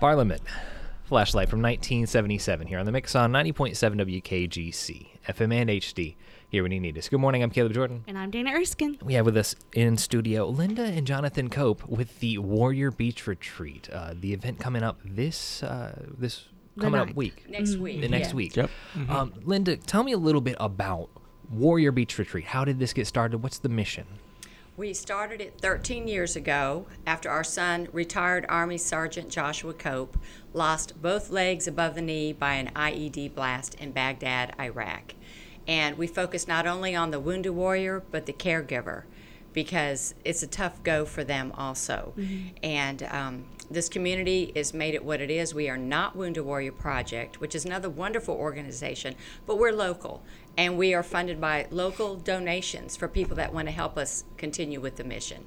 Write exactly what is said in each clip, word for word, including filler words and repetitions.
Parliament. Flashlight from nineteen seventy-seven here on the Mix on ninety point seven W K G C, F M and H D, here when you need us. Good morning, I'm Caleb Jordan. And I'm Dana Erskine. We have with us in studio Linda and Jonathan Cope with the Warrior Beach Retreat, uh, the event coming up this uh, this The coming up ninth. week. Next week. The next yeah. week. Yep. Mm-hmm. Um, Linda, tell me a little bit about Warrior Beach Retreat. How did this get started? What's the mission? We started it thirteen years ago after our son, retired Army Sergeant Joshua Cope, lost both legs above the knee by an I E D blast in Baghdad, Iraq. And we focused not only on the wounded warrior, but the caregiver, because it's a tough go for them also. Mm-hmm. And um, this community has made it what it is. We are not Wounded Warrior Project, which is another wonderful organization, but we're local. And we are funded by local donations for people that want to help us continue with the mission.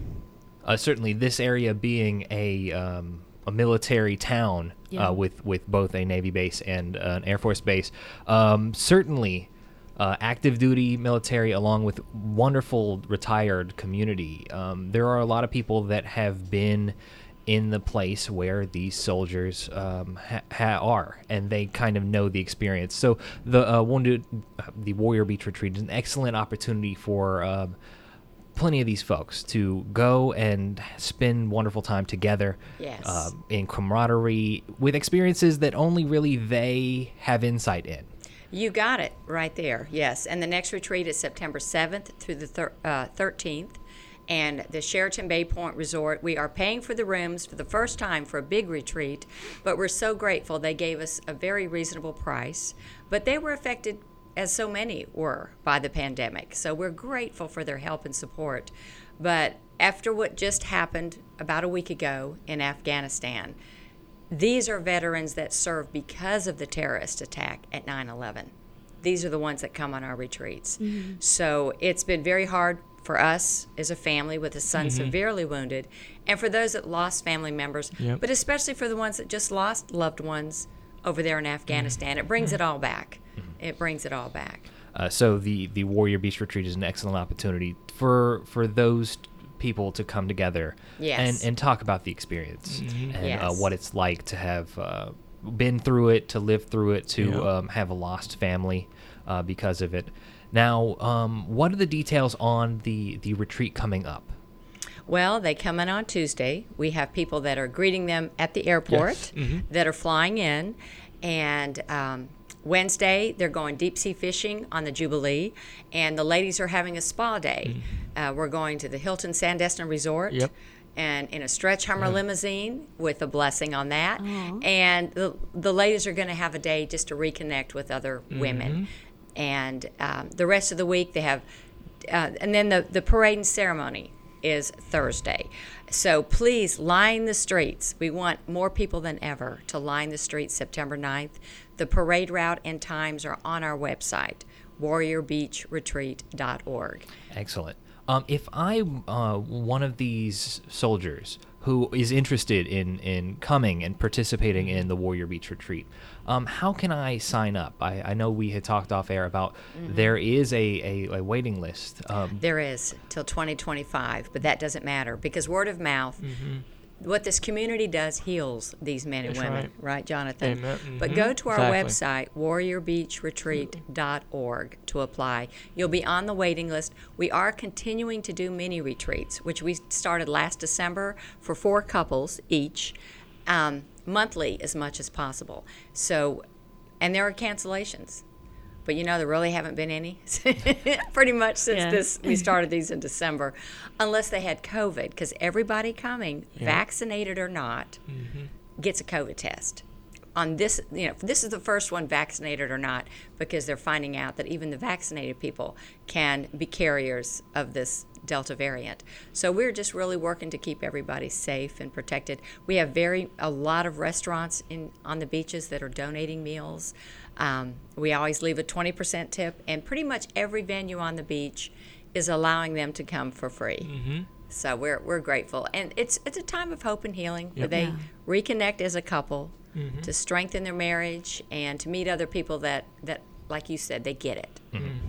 Uh, certainly, this area being a um, a military town Yeah. uh, with with both a Navy base and uh, an Air Force base, um, certainly uh, active duty military, along with wonderful retired community. Um, there are a lot of people that have been in the place where these soldiers um, ha- ha- are, and they kind of know the experience. So the uh, wounded, the Warrior Beach Retreat is an excellent opportunity for um, plenty of these folks to go and spend wonderful time together. Yes. uh, in camaraderie, with experiences that only really they have insight in. You got it right there, yes. And the next retreat is September seventh through the thir- uh, thirteenth. And the Sheraton Bay Point Resort, we are paying for the rooms for the first time for a big retreat, but we're so grateful they gave us a very reasonable price. But they were affected, as so many were, by the pandemic. So we're grateful for their help and support. But after what just happened about a week ago in Afghanistan, these are veterans that served because of the terrorist attack at nine eleven. These are the ones that come on our retreats. Mm-hmm. So it's been very hard for us as a family with a son mm-hmm. severely wounded, and for those that lost family members, Yep. but especially for the ones that just lost loved ones over there in Afghanistan. Mm-hmm. It brings mm-hmm. it all back. Mm-hmm. It brings it all back. Uh, so the, the Warrior Beach Retreat is an excellent opportunity for for those people to come together Yes. and, and talk about the experience Mhm. and Yes. uh, what it's like to have uh, been through it, to live through it, to Yeah. um, have a lost family uh, because of it. Now, um, what are the details on the, the retreat coming up? Well, they come in on Tuesday. We have people that are greeting them at the airport Yes. Mm-hmm. that are flying in. And um, Wednesday, they're going deep sea fishing on the Jubilee. And the ladies are having a spa day. Mm-hmm. Uh, we're going to the Hilton Sandestin Resort. Yep. And in a stretch Hummer Yeah. limousine with a blessing on that. Aw. And the, the ladies are going to have a day just to reconnect with other women. And um, the rest of the week they have, uh, and then the, the parade and ceremony is Thursday. So please line the streets. We want more people than ever to line the streets September ninth. The parade route and times are on our website, warrior beach retreat dot org. Excellent. Um, if I'm uh, one of these soldiers who is interested in, in coming and participating in the Warrior Beach Retreat, um, how can I sign up? I, I know we had talked off air about mm-hmm. there is a, a, a waiting list. Um, There is till twenty twenty-five, but that doesn't matter because word of mouth, Mm-hmm. what this community does heals these men and That's women, right. right, Jonathan? Amen. But Mhm. go to our Exactly. website, warrior beach retreat dot org, to apply. You'll be on the waiting list. We are continuing to do mini retreats, which we started last December for four couples each, um, monthly as much as possible. So, and there are cancellations. But you know, there really haven't been any pretty much since Yeah. this we started these in December, unless they had COVID, because everybody coming, Yeah. vaccinated or not, Mm-hmm. gets a COVID test. On this, you know, this is the first one, vaccinated or not, because they're finding out that even the vaccinated people can be carriers of this Delta variant. So we're just really working to keep everybody safe and protected. We have very a lot of restaurants in on the beaches that are donating meals. Um, we always leave a twenty percent tip, and pretty much every venue on the beach is allowing them to come for free. Mm-hmm. So we're we're grateful, and it's it's a time of hope and healing where Yep. they Yeah. reconnect as a couple Mm-hmm. to strengthen their marriage and to meet other people that that, like you said, they get it.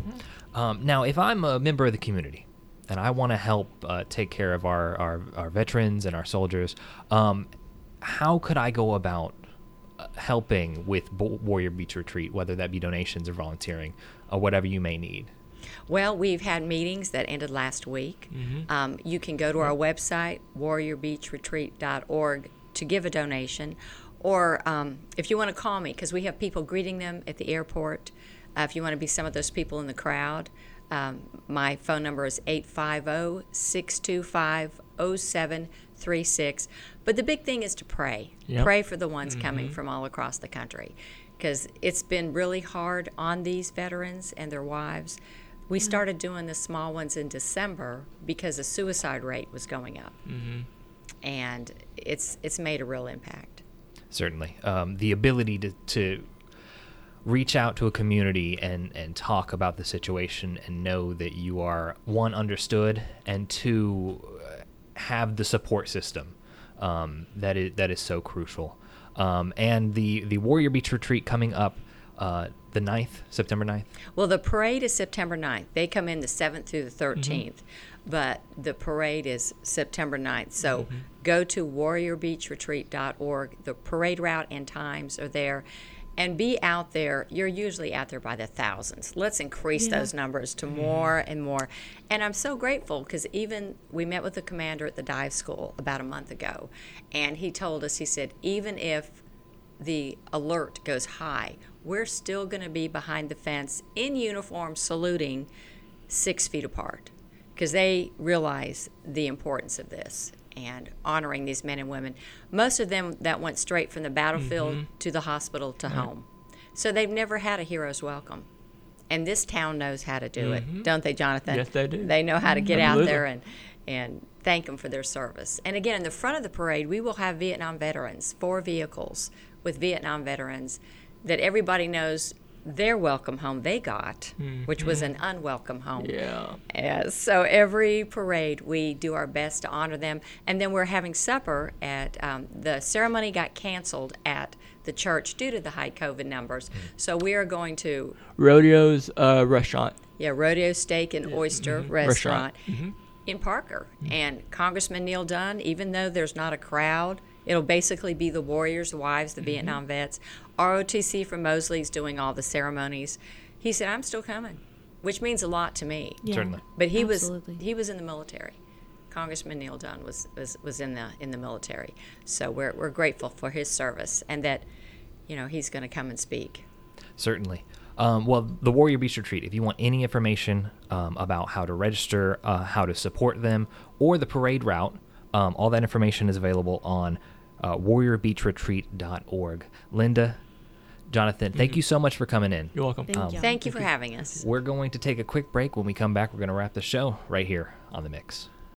Um, now, if I'm a member of the community and I want to help uh, take care of our, our, our veterans and our soldiers, um, how could I go about uh, helping with Bo- Warrior Beach Retreat, whether that be donations or volunteering or whatever you may need? Well, we've had meetings that ended last week. Mm-hmm. Um, you can go to our website, warrior beach retreat dot org, to give a donation. Or um, if you want to call me, because we have people greeting them at the airport, uh, if you want to be some of those people in the crowd, um, my phone number is eight five zero, six two five, zero seven three six. But the big thing is to pray. Yep. Pray for the ones Mm-hmm. coming from all across the country, because it's been really hard on these veterans and their wives. We started doing the small ones in December because the suicide rate was going up, Mm-hmm. and it's it's made a real impact. Certainly. Um, the ability to, to reach out to a community and, and talk about the situation and know that you are, one, understood, and two, uh, have the support system um, that is that is so crucial. Um, and the, the Warrior Beach Retreat coming up uh, the ninth, September ninth. Well, the parade is September ninth. They come in the seventh through the thirteenth, but the parade is September ninth. So go to warrior beach retreat dot org. The parade route and times are there. And be out there. You're usually out there by the thousands. Let's increase Yeah. those numbers to more and more. And I'm so grateful because even we met with the commander at the dive school about a month ago, and he told us, he said, even if the alert goes high, we're still going to be behind the fence in uniform saluting six feet apart because they realize the importance of this and honoring these men and women. Most of them that went straight from the battlefield to the hospital to home. So they've never had a hero's welcome. And this town knows how to do it, don't they, Jonathan? Yes, they do. They know how to get out Absolutely. there and, and thank them for their service. And again, in the front of the parade, we will have Vietnam veterans, four vehicles with Vietnam veterans that everybody knows their welcome home they got, which was an unwelcome home. Yeah. Yes. So every parade, we do our best to honor them. And then we're having supper at, um, the ceremony got canceled at the church due to the high COVID numbers. So we are going to, Rodeo's uh, restaurant. yeah, Rodeo Steak and Oyster Restaurant, Restaurant. in Parker. And Congressman Neil Dunn, even though there's not a crowd, it'll basically be the warriors' wives, the Vietnam vets. R O T C from Mosley's doing all the ceremonies. He said, I'm still coming, which means a lot to me. Yeah, Certainly. But he absolutely. was he was in the military. Congressman Neil Dunn was, was, was in the in the military. So we're we're grateful for his service and that, you know, he's going to come and speak. Certainly. Um, well, the Warrior Beach Retreat, if you want any information um, about how to register, uh, how to support them, or the parade route, um, all that information is available on uh, warrior beach retreat dot org. Linda, Jonathan, thank you so much for coming in. You're welcome. Thank you. Thank you for having us. We're going to take a quick break. When we come back, we're going to wrap the show right here on The Mix.